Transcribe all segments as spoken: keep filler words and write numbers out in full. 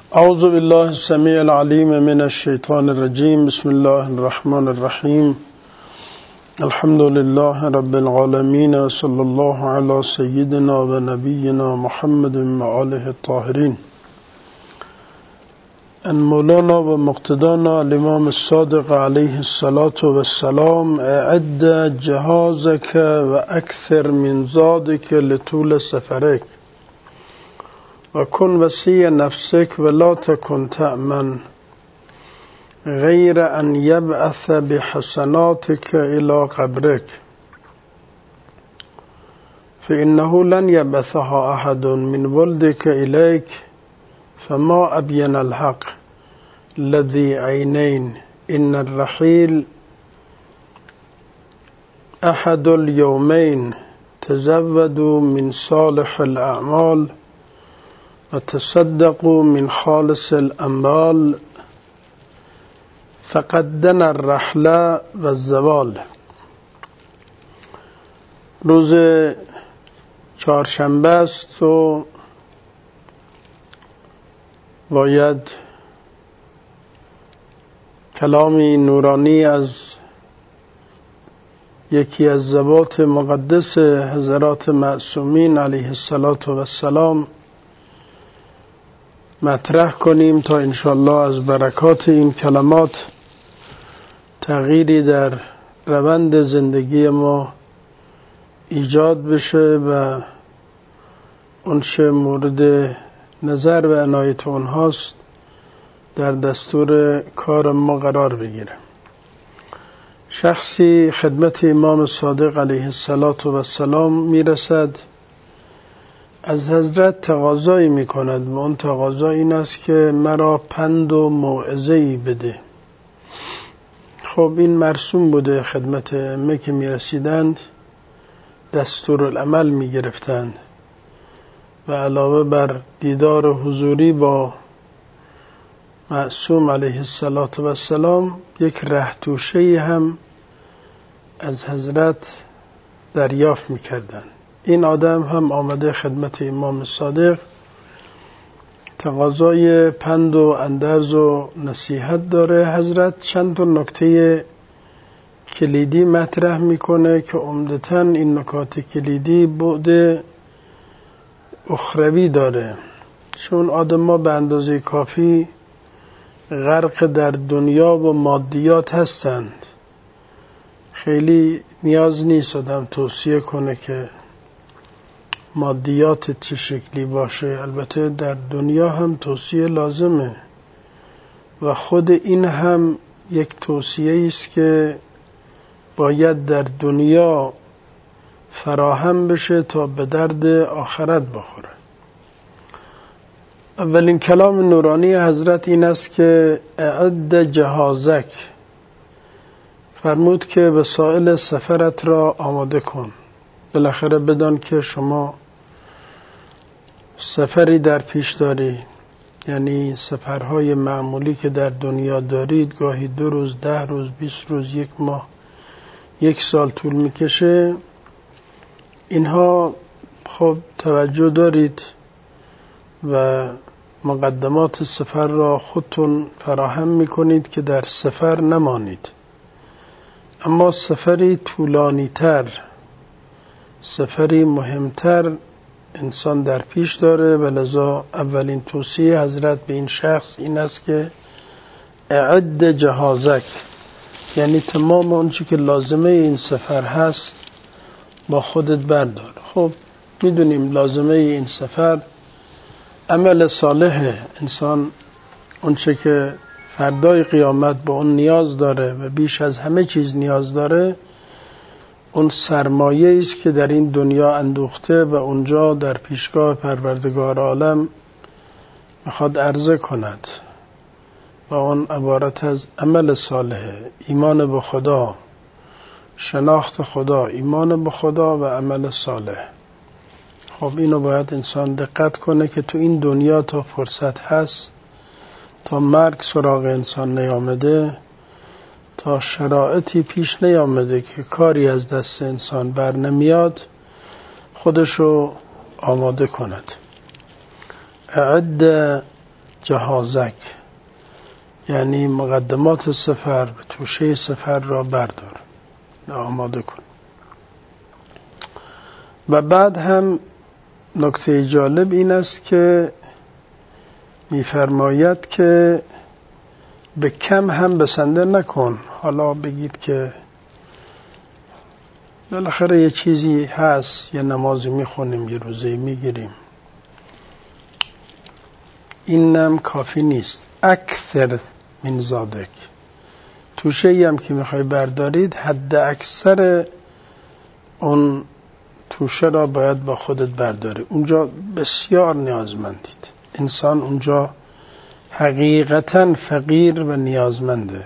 اعوذ بالله السمیع العلیم من الشیطان الرجیم. بسم الله الرحمن الرحیم. الحمد لله رب العالمین. صلی الله علی سیدنا و نبینا محمد و آله الطاهرین. ان مولانا و مقتدانا الامام الصادق علیه الصلاة والسلام: اعد جهازك و اکثر من زادك لطول سفرك و کن وسیع نفسك ولا تكن تأمن غیر ان یبعث بحسناتك الى قبرك فإنه لن يبعثها احد من ولدك إليك فما ابین الحق الذي عینین ان الرحیل احد اليومین تزودوا من صالح الاعمال و تصدقوا من خالص الاموال فقدنا الرحل و الزوال. روز چهارشنبه است و باید کلامی نورانی از یکی از ذوات مقدس حضرات معصومین علیه السلام مطرح کنیم تا انشاءالله از برکات این کلمات تغییری در روند زندگی ما ایجاد بشه و اونچه مورد نظر و عنایت اونهاست در دستور کار ما قرار بگیره. شخصی خدمت امام صادق علیه السلام میرسد، از حضرت تقاضایی میکند و اون تقاضا این است که مرا پند و موعظه‌ای بده. خب این مرسوم بوده، خدمت ائمه که میرسیدند دستور العمل میگرفتند و علاوه بر دیدار حضوری با معصوم علیه السلام یک رهتوشه‌ای هم از حضرت دریافت میکردند. این آدم هم آمده خدمت امام صادق، تقاضای پند و اندرز و نصیحت داره. حضرت چند تا نکته کلیدی مطرح میکنه که عمدتاً این نکات کلیدی بعد اخروی داره، چون آدم ما به اندازه کافی غرق در دنیا و مادیات هستند. خیلی نیاز نیست آدم توصیه کنه که مادیات چه شکلی باشه. البته در دنیا هم توصیه لازمه و خود این هم یک توصیه است که باید در دنیا فراهم بشه تا به درد آخرت بخوره. اولین کلام نورانی حضرت این است که اعد جهازک، فرمود که وسایل سفرت را آماده کن. بالاخره بدان که شما سفری در پیش داری، یعنی سفرهای معمولی که در دنیا دارید گاهی دو روز، ده روز، بیست روز، یک ماه، یک سال طول میکشه. اینها خب توجه دارید و مقدمات سفر را خودتون فراهم میکنید که در سفر نمانید. اما سفری طولانی تر، سفری مهمتر انسان در پیش داره و لذا اولین توصیه حضرت به این شخص این است که اعد جهازک، یعنی تمام اونچه که لازمه این سفر هست با خودت بردار. خب میدونیم لازمه این سفر عمل صالح. انسان اونچه که فردای قیامت با اون نیاز داره و بیش از همه چیز نیاز داره، اون سرمایه است که در این دنیا اندوخته و اونجا در پیشگاه پروردگار عالم میخواد عرضه کند و اون عبارت از عمل صالح، ایمان به خدا، شناخت خدا، ایمان به خدا و عمل صالح. خب اینو باید انسان دقت کنه که تو این دنیا تا فرصت هست، تا مرگ سراغ انسان نیامده، تا شرایطی پیش نیامده که کاری از دست انسان بر نمیاد، خودشو آماده کند. اعد جهازک، یعنی مقدمات سفر، توشه سفر را بردار، آماده کن. و بعد هم نکته جالب این است که می‌فرماید که به کم هم بسنده نکن. حالا بگید که بالاخره یه چیزی هست، یه نمازی میخونیم، یه روزه میگیریم، اینم کافی نیست. اکثر من زادک، توشه ای هم که میخوای بردارید حد اکثر اون توشه را باید با خودت برداری. اونجا بسیار نیازمندید. انسان اونجا حقیقتا فقیر و نیازمنده.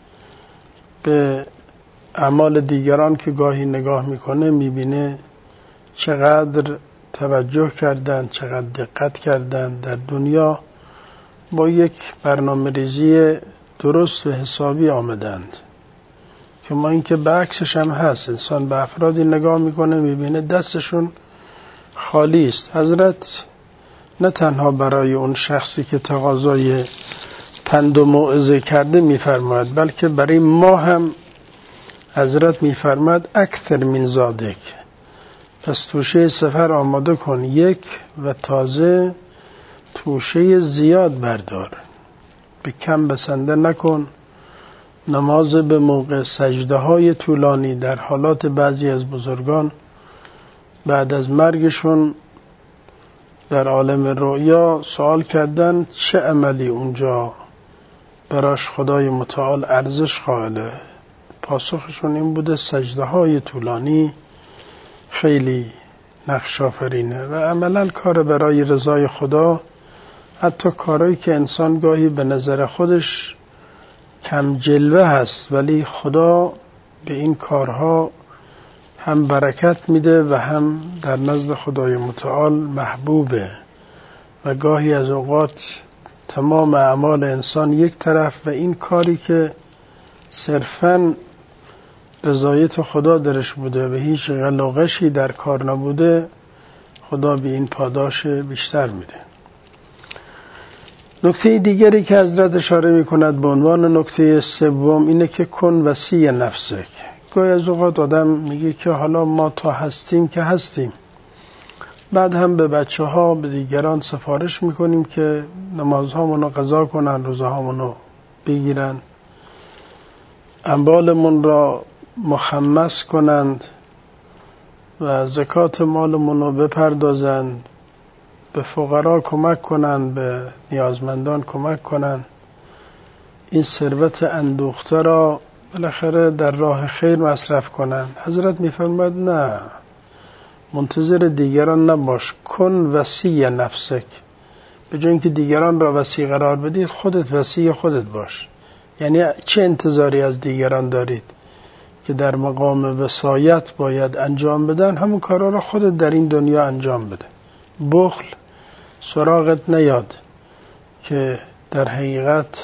به اعمال دیگران که گاهی نگاه میکنه میبینه چقدر توجه کردن، چقدر دقت کردن در دنیا، با یک برنامه ریزی درست و حسابی آمدند. که ما این که به عکسش هم هست، انسان به افرادی نگاه میکنه میبینه دستشون خالی است. حضرت نه تنها برای اون شخصی که تقاضای پند و موعظه کرده میفرماید، بلکه برای ما هم حضرت میفرماید اکثر من زادک، پس توشه سفر آماده کن یک، و تازه توشه زیاد بردار، به کم بسنده نکن. نماز به موقع، سجده های طولانی. در حالات بعضی از بزرگان بعد از مرگشون در عالم رؤیا سوال کردن چه عملی اونجا براش خدای متعال ارزش قائله. پاسخشون این بوده سجده های طولانی خیلی نقش آفرینه و عملا کار برای رضای خدا. حتی کارهایی که انسان گاهی به نظر خودش کم جلوه هست، ولی خدا به این کارها هم برکت میده و هم در نزد خدای متعال محبوبه. و گاهی از اوقات تمام اعمال انسان یک طرف و این کاری که صرفاً رضایت خدا درش بوده و هیچ غلاغشی در کار نبوده، خدا به این پاداش بیشتر میده. نکته دیگری که حضرت اشاره میکند به عنوان نکته سوم اینه که کن وسیع نفسک. گاهی از اوقات آدم میگه که حالا ما تا هستیم که هستیم، بعد هم به بچه ها به دیگران سفارش میکنیم که نمازهامونو قضا کنن، روزهامونو بگیرن، اموالمون را مخمس کنند و زکات مالمونو بپردازند، به فقرا کمک کنند، به نیازمندان کمک کنند. این ثروت اندوخته را بالاخره در راه خیر مصرف کنند. حضرت میفرماید نه، منتظر دیگران نباش، کن وسیع نفسک. به جای اینکه دیگران را وسیع قرار بدید، خودت وسیع خودت باش. یعنی چه انتظاری از دیگران دارید که در مقام وصایت باید انجام بدن؟ همون کارا را خودت در این دنیا انجام بده. بخل سراغت نیاد که در حقیقت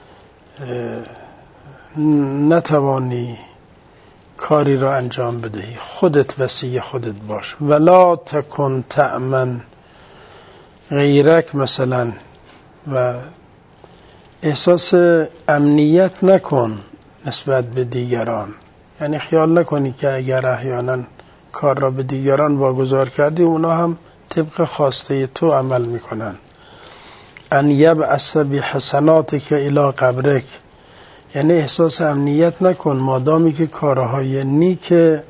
نتوانی کاری را انجام بدهی. خودت وسیع خودت باش. ولا تکن تأمن غیرک مثلا، و احساس امنیت نکن نسبت به دیگران. یعنی خیال نکنی که اگر احیانا کار را به دیگران واگذار کردی اونا هم طبق خواسته تو عمل میکنن. ان یبعث بحسناتک الی قبرک، یعنی احساس امنیت نکن مادامی که کارهای نیک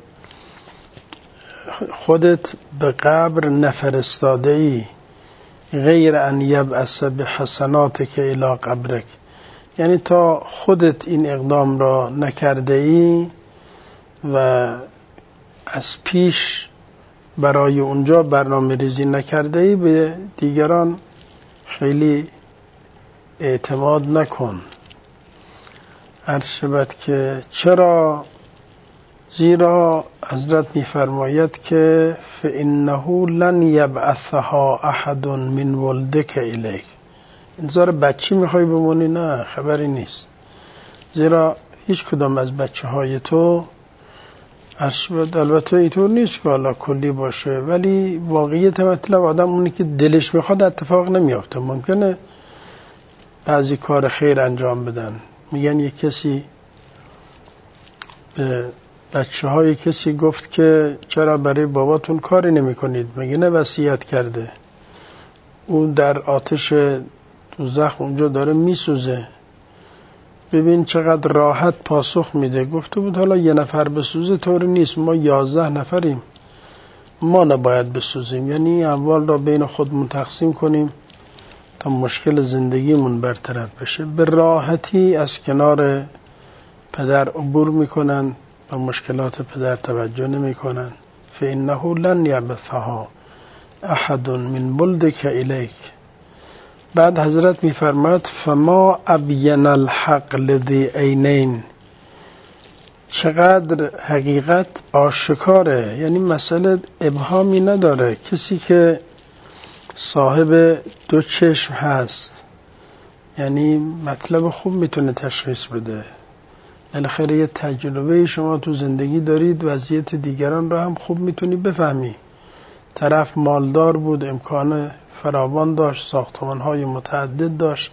خودت به قبر نفرستاده ای. غیر ان یبعث بحسناتک الی قبرک، یعنی تا خودت این اقدام را نکرده ای و از پیش برای اونجا برنامه ریزی نکرده ای، به دیگران خیلی اعتماد نکن. عرض شود که چرا؟ زیرا حضرت میفرماید که فإنه لن یبعثها احد من ولدک الیک. انتظار بچی میخوای بمونی؟ نه، خبری نیست. زیرا هیچ کدام از بچه های تو، عرض شود البته اینطور نیست که حالا کلی باشه، ولی واقعیت مطلب آدم اونی که دلش میخواد اتفاق نمیافته. ممکنه بعضی کار خیر انجام بدن. میگن یک کسی به بچه های کسی گفت که چرا برای باباتون کاری نمی کنید؟ میگه نه وصیت کرده. اون در آتش دوزخ اونجا داره میسوزه، ببین چقدر راحت پاسخ میده. گفته بود حالا یه نفر بسوزه طوری نیست، ما یازده نفریم، ما نباید بسوزیم. یعنی اموال را بین خودمون تقسیم کنیم تا مشکل زندگیمون برطرف بشه. به راحتی از کنار پدر عبور میکنن و مشکلات پدر توجه نمیکنن. فإنه لن یبثها احد من بلدک الیک. بعد حضرت میفرماد فما ابین الحق لذی عینین. چقدر حقیقت آشکاره، یعنی مسئله ابهامی نداره. کسی که صاحب دو چشم هست یعنی مطلب خوب میتونه تشخیص بده. بالاخره یه تجربه شما تو زندگی دارید، وضعیت دیگران رو هم خوب میتونی بفهمی. طرف مالدار بود، امکان فراوان داشت، ساختمان‌های متعدد داشت،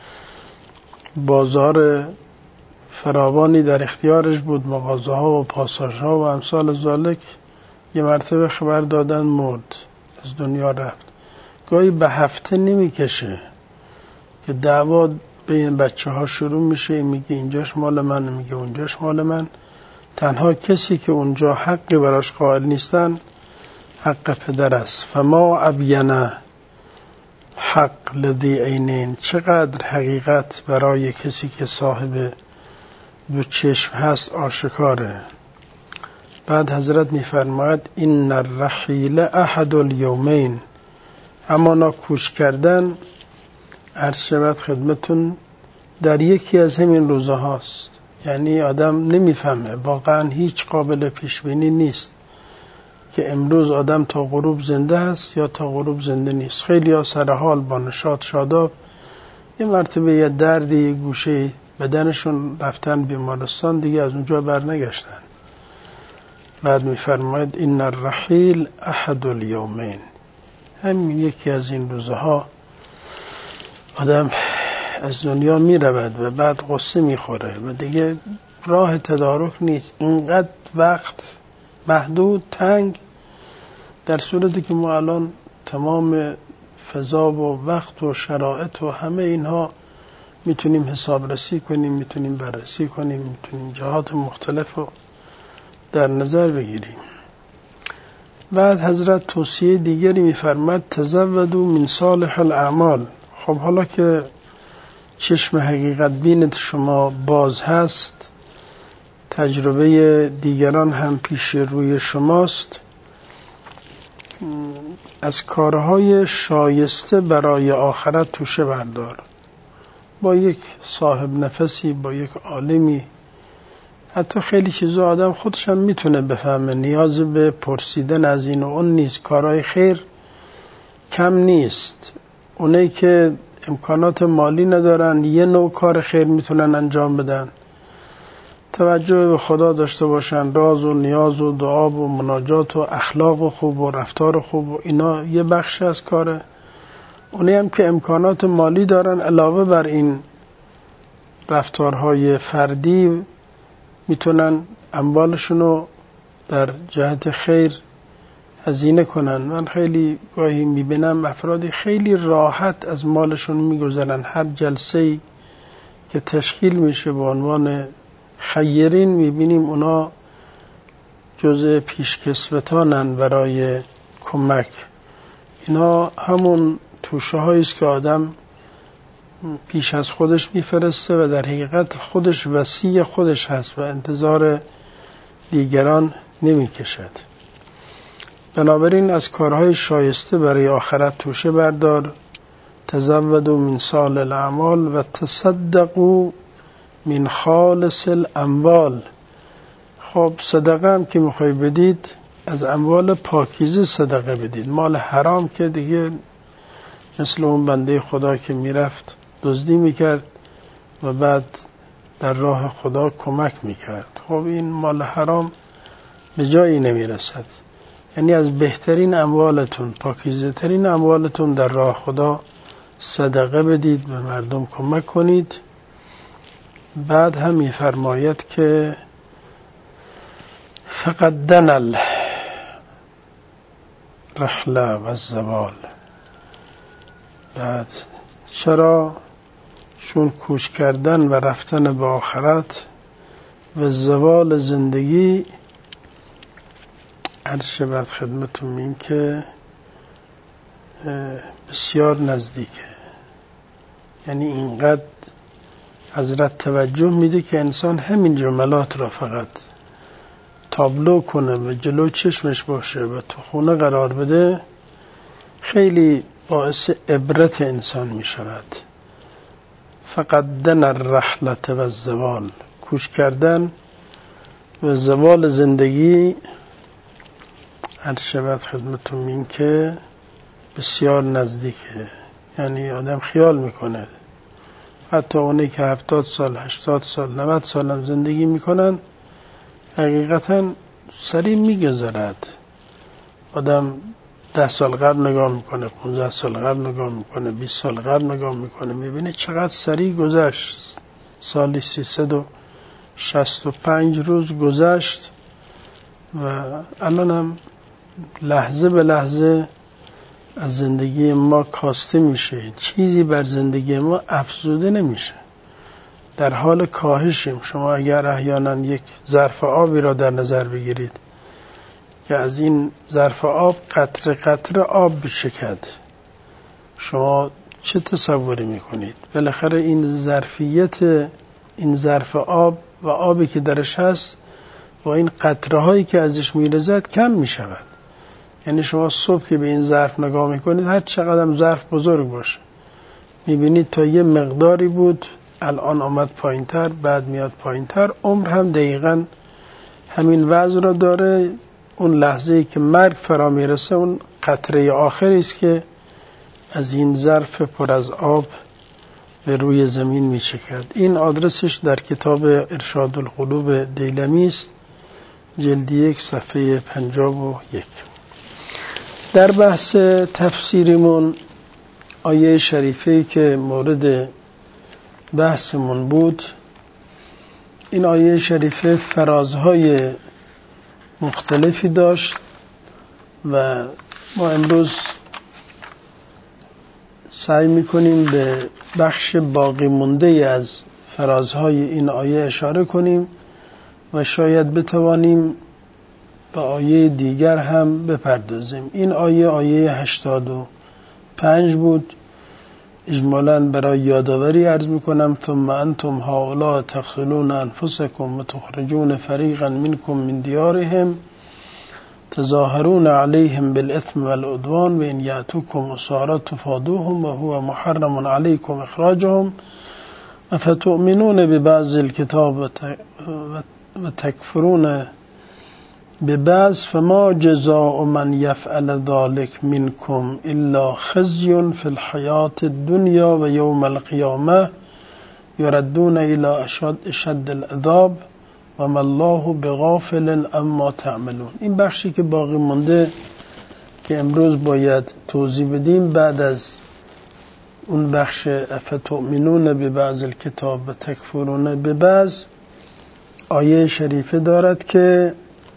بازار فراوانی در اختیارش بود، مغازه‌ها و پاساژها و امثال ذالک. یه مرتبه خبر دادن مرد، از دنیا رفت. گاهی به هفته نمیکشه که دعوا بین بچه ها شروع میشه، این میگه اینجاش مال من، میگه اونجاش مال من. تنها کسی که اونجا حقی براش قائل نیستن حق پدر است. فما ابینه حق لذی عینین. چقدر حقیقت برای کسی که صاحب دو چشم هست آشکاره. بعد حضرت میفرماید این الرحیل احد الیومین. همانا کوش کردن عرض شود خدمتون در یکی از همین روزه هاست. یعنی آدم نمیفهمه، واقعا هیچ قابل پیش بینی نیست که امروز آدم تا غروب زنده است یا تا غروب زنده نیست. خیلی ها سر حال با نشاط شاداب، یه مرتبه یه دردی گوشه بدنشون رفتن بیمارستان، دیگه از اونجا بر نگشتن. بعد میفرماید این الرحیل احد الیومین. همین یکی از این روزه ها آدم از دنیا می رود و بعد غصه می خوره و دیگه راه تدارک نیست. اینقدر وقت محدود، تنگ، در صورتی که ما الان تمام فضا و وقت و شرایط و همه اینها میتونیم حسابرسی کنیم، میتونیم بررسی کنیم، میتونیم جهات مختلف رو در نظر بگیریم. بعد حضرت توصیه دیگری میفرماد تزودوا من صالح الاعمال. خب حالا که چشم حقیقت بینت شما باز هست، تجربه دیگران هم پیش روی شماست، از کارهای شایسته برای آخرت توشه بردار. با یک صاحب نفسی، با یک عالمی، حتی خیلی چیزا آدم خودش هم میتونه بفهمه، نیاز به پرسیدن از این و اون نیست. کارهای خیر کم نیست. اونایی که امکانات مالی ندارن یه نوع کار خیر میتونن انجام بدن. توجه به خدا داشته باشن، راز و نیاز و دعا و مناجات و اخلاق و خوب و رفتار خوب و اینا یه بخش از کاره. اونایی هم که امکانات مالی دارن علاوه بر این رفتارهای فردی میتونن اموالشونو در جهت خیر هزینه کنن. من خیلی گاهی میبینم افرادی خیلی راحت از مالشون میگذرن. هر جلسه‌ای که تشکیل میشه به عنوان خیرین میبینیم اونا جزء پیشکسوتانن برای کمک. اینا همون توشه هاییست که آدم پیش از خودش میفرسته و در حقیقت خودش وصی خودش هست و انتظار دیگران نمیکشد. بنابراین از کارهای شایسته برای آخرت توشه بردار. تزودوا من صالح الاعمال و تصدقوا من خالص الاموال. خب صدقه هم که میخوای بدید از اموال پاکیزه صدقه بدید. مال حرام که دیگه مثل اون بنده خدا که میرفت دزدی میکرد و بعد در راه خدا کمک میکرد، خب این مال حرام به جایی نمیرسد. یعنی از بهترین اموالتون، پاکیزه ترین اموالتون در راه خدا صدقه بدید، به مردم کمک کنید. بعد هم می‌فرماید که فقط دن الرحله و الزوال. بعد چرا؟ چون کوچ کردن و رفتن به آخرت و زوال زندگی عرض شود خدمتون این که بسیار نزدیکه. یعنی اینقدر حضرت توجه میده که انسان همین جملات را فقط تابلو کنه و جلو چشمش باشه و تو خونه قرار بده، خیلی باعث عبرت انسان می شود. فقط دن الرحلة و الزوال، کوچ کردن و زوال زندگی عرض شود خدمتون این که بسیار نزدیکه. یعنی آدم خیال میکنه حتی اونی که هفتاد سال، هشتاد سال، نود سال هم زندگی میکنن حقیقتا سریع میگذرد. آدم ده سال قبل نگاه میکنه، پونزده سال قبل نگاه میکنه، بیست سال قبل نگاه میکنه، میبینه چقدر سریع گذشت. سالی سیصد و شصت و پنج روز گذشت و الان هم لحظه به لحظه از زندگی ما کاسته میشه، چیزی بر زندگی ما افزوده نمیشه، در حال کاهشیم. شما اگر احیانا یک ظرف آبی را در نظر بگیرید که از این ظرف آب قطره قطره آب بچکد، شما چه تصوری میکنید؟ بالاخره این ظرفیت این ظرف آب و آبی که درش هست با این قطره هایی که ازش میرزد کم میشود. یعنی شما صبح که به این ظرف نگاه میکنید، هر چقدر هم ظرف بزرگ باشه میبینید تا یه مقداری بود، الان آمد پایین تر، بعد میاد پایین تر. عمر هم دقیقا همین وضع را داره. اون لحظه‌ای که مرگ فرا میرسه، اون قطره آخری است که از این ظرف پر از آب به روی زمین میچکد. این آدرسش در کتاب ارشاد القلوب دیلمی است، جلد یک، صفحه پنجاه و یک. در بحث تفسیریمون آیه شریفه‌ای که مورد بحثمون بود، این آیه شریفه فرازهای مختلفی داشت و ما امروز سعی میکنیم به بخش باقی مونده از فرازهای این آیه اشاره کنیم و شاید بتوانیم به آیه دیگر هم بپردازیم. این آیه آیه هشتاد و پنج بود. اجمالاً برای یادآوری عرض میکنم: ثم انتم هؤلاء تقتلون انفسکم و تخرجون فریقا منکم من دیارهم تظاهرون علیهم بالاثم والعدوان و ان یأتوکم اساری تفادوهم و هو محرم علیکم اخراجهم افتؤمنون ببعض الكتاب و تکفرون ببعض فما جزاء من يفعل ذلك منكم الا خزي في الحياة الدنيا و يوم القيامة يردون الى اشد العذاب و ما الله بغافل عما تعملون. این بخشی که باقی مونده که امروز باید توضیح بدیم بعد از اون بخش افتؤمنون ببعض الکتاب و تکفرون ببعض، آیه شریفه دارد که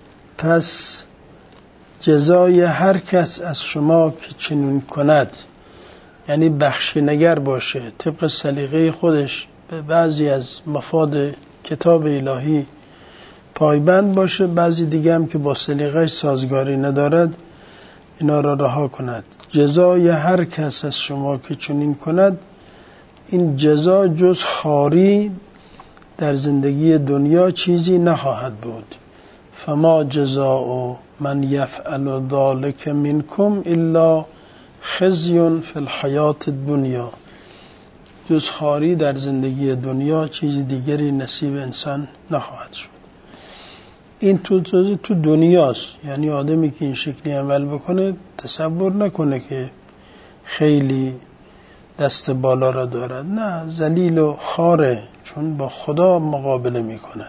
پس جزای هر کس از شما که چنین کند، یعنی بخشی نگر باشه، طبق سلیقه خودش به بعضی از مفاد کتاب الهی پایبند باشه، بعضی دیگه هم که با سلیقه سازگاری ندارد اینا را رها کند. جزای هر کس از شما که چنین کند، این جزا جز خواری در زندگی دنیا چیزی نخواهد بود. فما جزاء من یفعل ذلك منکم الا خزی فی الحیاة الدنیا، جز خواری در زندگی دنیا چیز دیگری نصیب انسان نخواهد شد. این تو تو دنیاست. یعنی آدمی که این شکلی عمل بکنه تصور نکنه که خیلی دست بالا را دارد، نه، ذلیل و خاره، چون با خدا مقابله میکند.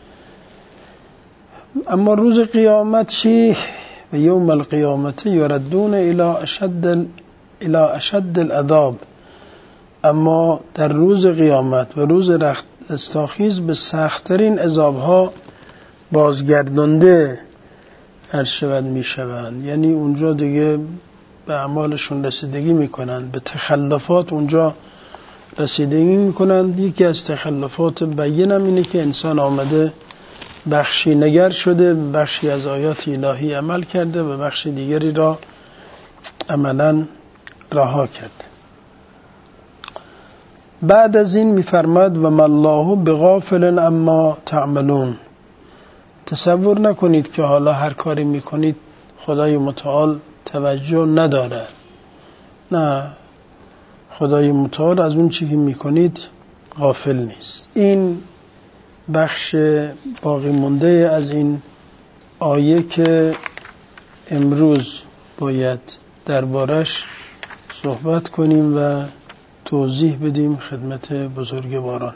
اما روز قیامت چی؟ و یوم القیامت یردون الی اشد الی اشد العذاب، اما در روز قیامت و روز رستاخیز به سخت‌ترین عذاب‌ها بازگردانده هر شود می شوند. یعنی اونجا دیگه به اعمالشون رسیدگی میکنن، به تخلفات اونجا رسیدگی میکنن. یکی از تخلفات بیانم اینه که انسان آمده بخشی نگر شده، بخشی از آیات الهی عمل کرده و بخشی دیگری را عملا رها کرده. بعد از این میفرماد و ما الله بغافل اما تعملون. تصور نکنید که حالا هر کاری میکنید خدای متعال توجه نداره. نه، خدای متعال از اون چیزی که میکنید غافل نیست. این بخش باقی مونده از این آیه که امروز باید دربارش صحبت کنیم و توضیح بدیم خدمت بزرگواران.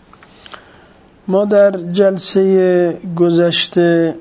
ما در جلسه گذشته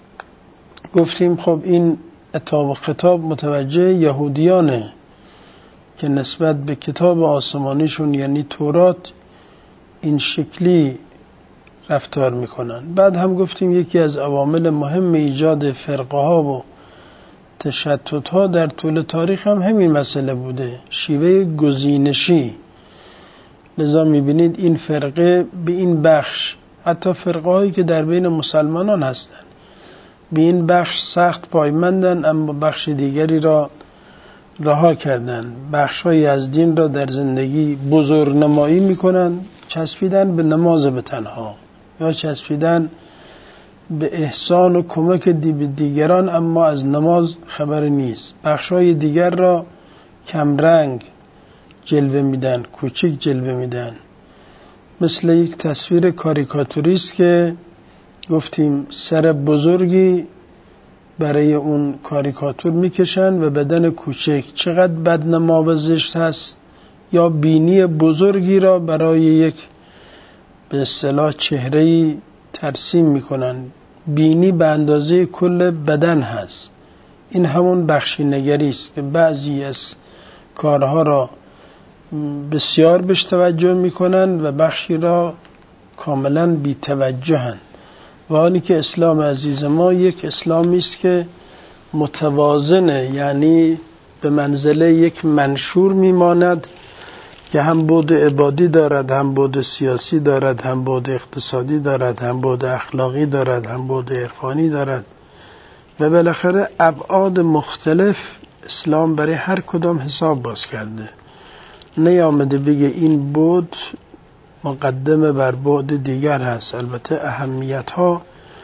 گفتیم خب این عتاب و خطاب متوجه یهودیانه که نسبت به کتاب آسمانیشون یعنی تورات این شکلی رفتار میکنن. بعد هم گفتیم یکی از عوامل مهم ایجاد فرقه ها و تشتت ها در طول تاریخ هم همین مسئله بوده، شیوه گزینشی. لذا میبینید این فرقه به این بخش، حتی فرقه هایی که در بین مسلمانان هستند، به این بخش سخت پایمندن اما بخش دیگری را رها کردن. بخش های از دین را در زندگی بزرگنمایی میکنن، چسبیدن به نماز به تنها یا چسبیدن به احسان و کمک دیگران اما از نماز خبر نیست. بخش های دیگر را کمرنگ جلوه میدن، کوچک جلوه میدن، مثل یک تصویر کاریکاتوریست که گفتیم سر بزرگی برای اون کاریکاتور میکشن و بدن کوچک. چقدر بدنما و زشت هست. یا بینی بزرگی را برای یک به اصطلاح چهره‌ای ترسیم میکنن، بینی به اندازه کل بدن هست. این همون بخشی نگری است که بعضی از کارها را بسیار بهش توجه میکنن و بخشی را کاملا بی توجهن. و حالی که اسلام عزیز ما یک اسلامی است که متوازنه، یعنی به منزله یک منشور میماند که هم بعد عبادی دارد، هم بعد سیاسی دارد، هم بعد اقتصادی دارد، هم بعد اخلاقی دارد، هم بعد عرفانی دارد و بالاخره ابعاد مختلف اسلام برای هر کدام حساب باز کرده. نیامده بگه این بعد مقدمه بر بعد دیگر هست. البته اهمیت ها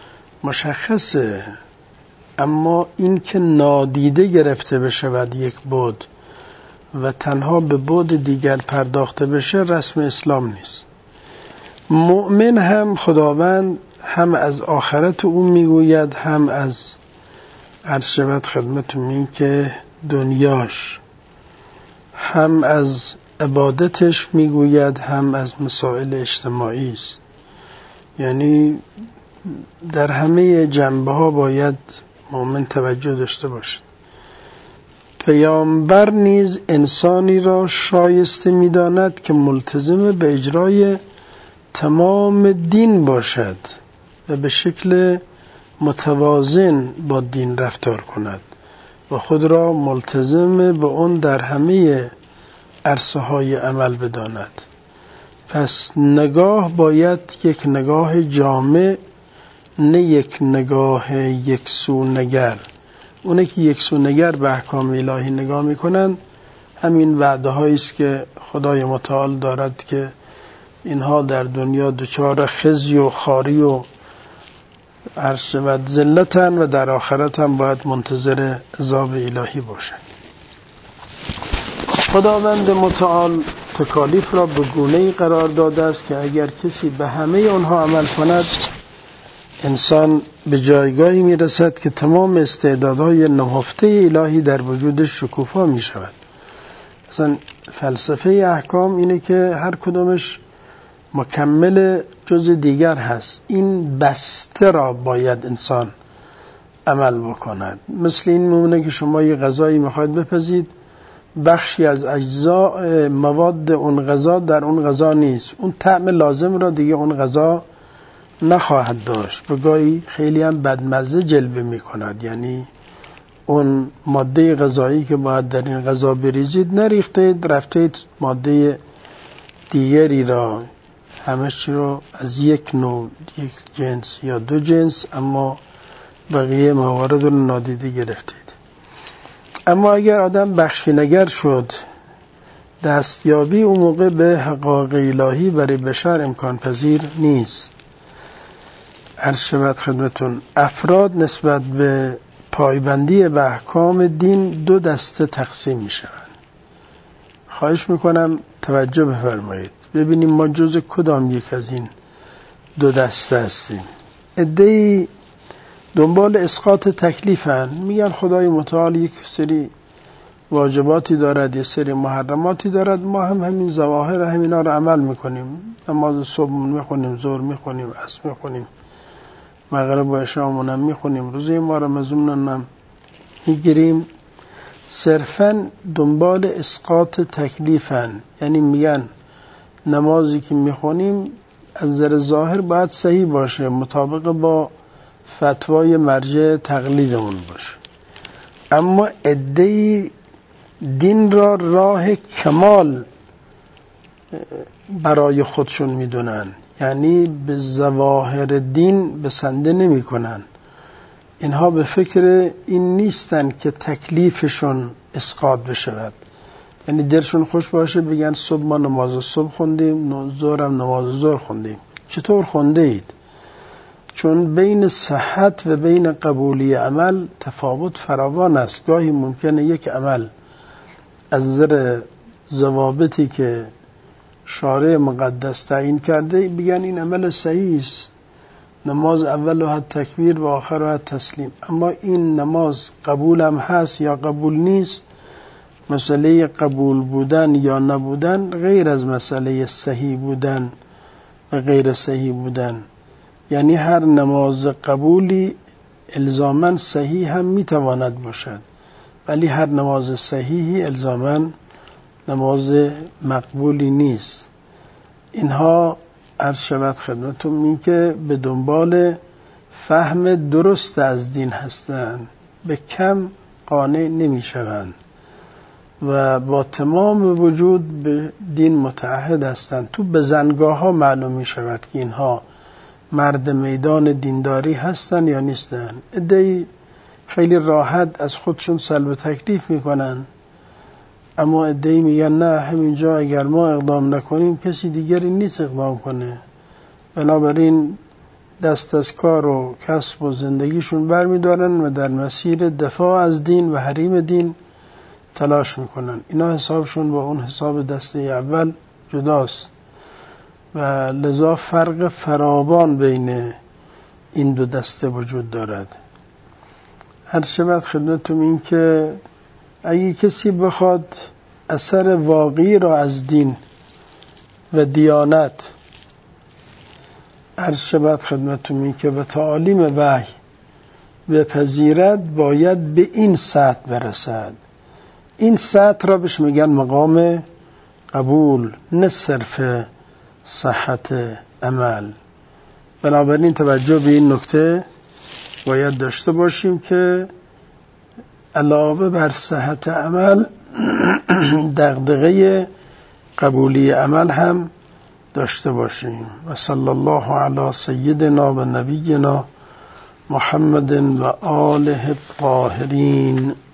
مشخصه، اما این که نادیده گرفته بشود یک بعد و تنها به بعد دیگر پرداخته بشه رسم اسلام نیست. مؤمن هم خداوند هم از آخرت او میگوید، هم از عرض شود خدمتون این که دنیاش، هم از عبادتش میگوید، هم از مسائل اجتماعی است. یعنی در همه جنبه ها باید مؤمن توجه داشته باشد. پیامبر نیز انسانی را شایسته می‌داند که ملتزم به اجرای تمام دین باشد و به شکل متوازن با دین رفتار کند و خود را ملتزم به آن در همه عرصه های عمل بداند. پس نگاه باید یک نگاه جامع، نه یک نگاه یک سو نگر. اونه که یک سو نگر به احکام الهی نگاه میکنن همین وعده هایی است که خدای متعال دارد که اینها در دنیا دچار خزی و خاری و عرض و ذلتن و در آخرت هم باید منتظر عذاب الهی باشند. خداوند متعال تکالیف را به گونه‌ای قرار داده است که اگر کسی به همه آنها عمل کند انسان به جایگاهی میرسد که تمام استعدادهای نهفته الهی در وجودش شکوفا می شود. مثلا فلسفه احکام اینه که هر کدامش مکمل جز دیگر هست. این بسته را باید انسان عمل بکند. مثل این مونه که شما یه غذایی میخواید بپزید، بخشی از اجزاء مواد اون غذا در اون غذا نیست، اون طعم لازم را دیگه اون غذا نخواهد داشت و گاهی خیلی هم بدمزه جلوه می کند. یعنی اون ماده غذایی که باید در این غذا بریزید نریختید، رفتید ماده دیگری را، همه چی رو از یک نوع، یک جنس یا دو جنس، اما بقیه موارد رو نادیده گرفتید. اما اگر آدم بخشینگر شد، دستیابی اون موقع به حقایق الهی برای بشر امکان پذیر نیست. عرض شود خدمتون افراد نسبت به پایبندی به احکام دین دو دسته تقسیم می شوند. خواهش میکنم توجه بفرمایید ببینیم ما جز کدام یک از این دو دسته هستیم. عده‌ای دنبال اسقاط تکلیفن، میگن خدای متعال یک سری واجباتی دارد، یک سری محرماتی دارد، ما هم همین ظواهر همینا رو عمل میکنیم، نماز صبح میخونیم، ظهر میخونیم، عصر میخونیم، مغرب و عشاءمون هم میخونیم، روزه ما رمضان هم میگیریم، صرفاً دنبال اسقاط تکلیفن. یعنی میگن نمازی که میخونیم از نظر ظاهر باید صحیح باشه، مطابق با فتوای مرجع تقلیدمون باشه، اما عده‌ای دین را راه کمال برای خودشون میدونن، یعنی به ظواهر دین بسنده نمی کنن. اینها به فکر این نیستن که تکلیفشون اسقاط بشود، یعنی دلشون خوش باشه بگن صبح ما نماز صبح خوندیم، ظهرم نماز ظهر خوندیم. چطور خونده اید؟ چون بین صحت و بین قبولی عمل تفاوت فراوان است. گاهی ممکنه یک عمل از نظر ضوابطی که شارع مقدس تعیین کرده بگن این عمل صحیح است، نماز اول و حد تکبیر و آخر و حد تسلیم، اما این نماز قبول هم هست یا قبول نیست. مسئله قبول بودن یا نبودن غیر از مسئله صحیح بودن و غیر صحیح بودن. یعنی هر نماز قبولی الزاماً صحیح هم میتواند باشد، ولی هر نماز صحیحی الزاماً نماز مقبولی نیست. اینها عرض شود خدمتون این که به دنبال فهم درست از دین هستند، به کم قانع نمی شوند و با تمام وجود به دین متعهد هستند. تو بزنگاه ها معلوم می شود که اینها مرد میدان دینداری هستن یا نیستن. عده‌ای خیلی راحت از خودشون سلب تکلیف میکنن، اما عده‌ای میگن نه، همینجا اگر ما اقدام نکنیم کسی دیگری نیست اقدام کنه، بنابراین دست از کار و کسب و زندگیشون برمیدارن و در مسیر دفاع از دین و حریم دین تلاش میکنن. اینا حسابشون با اون حساب دسته اول جداست و لذا فرق فراوان بین این دو دسته وجود دارد. هر شبت خدمتم این که اگه کسی بخواد اثر واقعی را از دین و دیانت عرض شبت خدمتم این که به تعالیم وحی بپذیرد، باید به این سطح برسد. این سطح را بهش میگن مقام قبول، نه صرف صحت عمل. بنابراین توجه به این نکته باید داشته باشیم که علاوه بر صحت عمل دغدغه قبولی عمل هم داشته باشیم. و صلی الله علی سیدنا و نبینا محمد و آله الطاهرین.